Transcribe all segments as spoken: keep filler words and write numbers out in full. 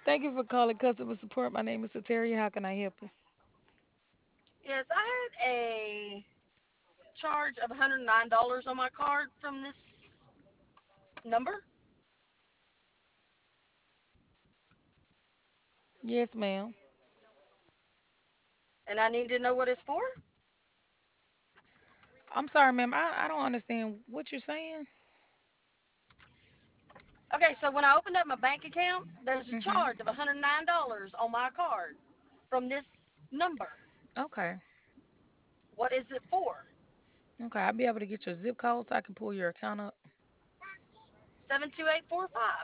Thank you for calling customer support. My name is Sateria. How can I help you? Yes, I had a charge of one hundred nine dollars on my card from this number, Yes, ma'am. and I need to know what it's for. I'm sorry, ma'am. I, I don't understand what you're saying. Okay, so when I opened up my bank account, there's a hmm charge of one hundred nine dollars on my card from this number. Okay. What is it for? Okay. I'll be able to get your zip code so I can pull your account up. seven two eight four five.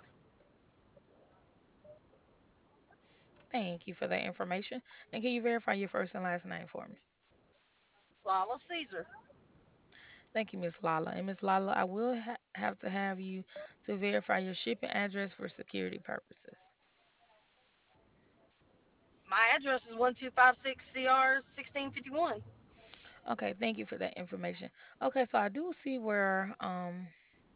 Thank you for that information. And can you verify your first and last name for me? Lala Caesar. Thank you, Miss Lala. And Miss Lala, I will ha- have to have you to verify your shipping address for security purposes. My address is one two five six C R sixteen fifty-one. Okay. Thank you for that information. Okay. So I do see where um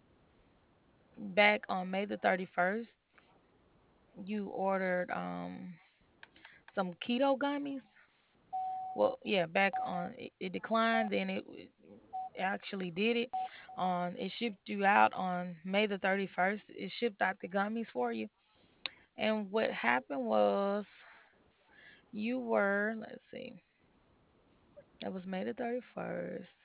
back on May the thirty-first, you ordered um some keto gummies. Well, yeah, back on it, it declined, then it, it actually did it. On it shipped you out on May the thirty-first. It shipped out the gummies for you. And what happened was you were, let's see, that was May the thirty-first.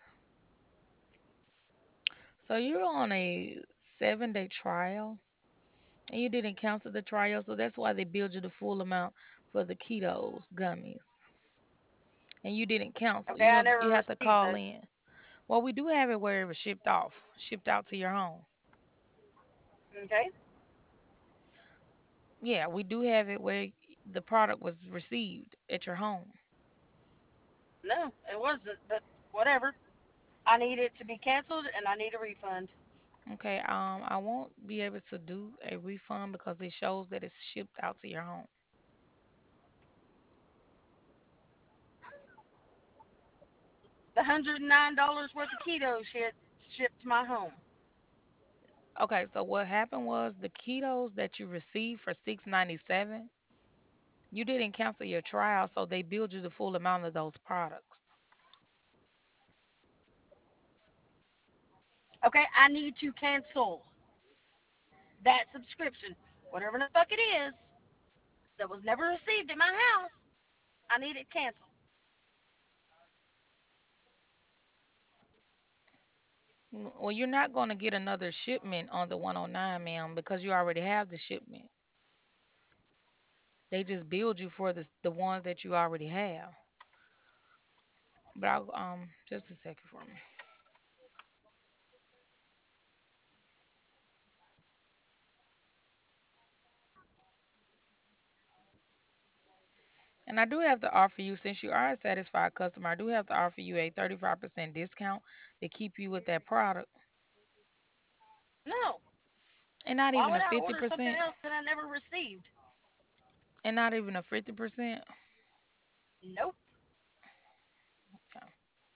So you're on a seven day trial and you didn't cancel the trial. So that's why they billed you the full amount for the ketos gummies. And you didn't cancel. Okay, You I have never you have to received call this. in. Well, we do have it where it was shipped off, shipped out to your home. Okay, Yeah, we do have it where the product was received at your home. no, it wasn't, but whatever. I need it to be canceled, and I need a refund. Okay, um, I won't be able to do a refund because it shows that it's shipped out to your home. The one hundred nine dollars worth of keto shit shipped to my home. Okay, so what happened was the ketos that you received for six ninety seven, you didn't cancel your trial, so they billed you the full amount of those products. Okay, I need to cancel that subscription, whatever the fuck it is that was never received at my house. I need it canceled. N- Well, you're not going to get another shipment on the one oh nine, ma'am, because you already have the shipment. They just billed you for the the ones that you already have. But I'll, um, just a second for me. And I do have to offer you, since you are a satisfied customer, I do have to offer you a thirty-five percent discount to keep you with that product. No. And not Why even would a I order something fifty percent. else that I never received? And not even a fifty percent. Nope. Okay.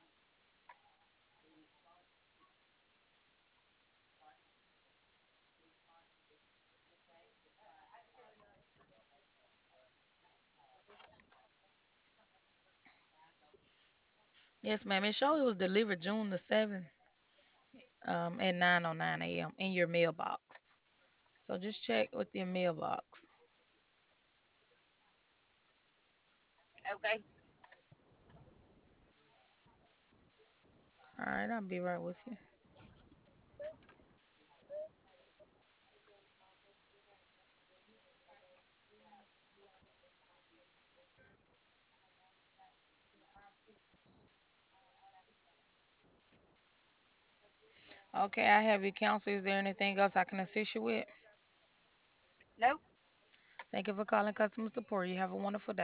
Yes, ma'am. It showed it was delivered June the seventh um, at nine oh nine a m in your mailbox. So just check with your mailbox. Okay. All right, I'll be right with you. Okay, I have your counsel. Is there anything else I can assist you with? Nope. Thank you for calling customer support. You have a wonderful day.